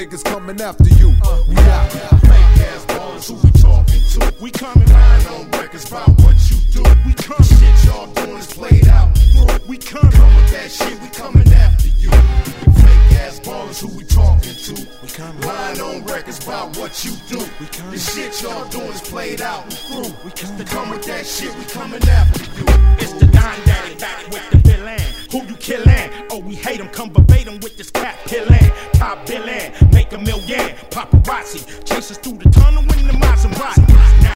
niggas coming after you. We out. Fake ass ballers, who we talking to? We coming lying on records about what you do. We coming. Shit y'all doing is played out through. We coming. Come with that shit, we coming after you. Fake ass ballers, who we talking to? We coming. Lying on records about what you do. We coming. The shit y'all doing is played out and through. We coming. Come with that shit, we coming after you. It's the Don Daddy back with the villain. Who you killin'? Oh, we hate him. Come verbatim with this cat killin'. Top billin', make $1 million. Paparazzi chase us through the tunnel in the Maserati.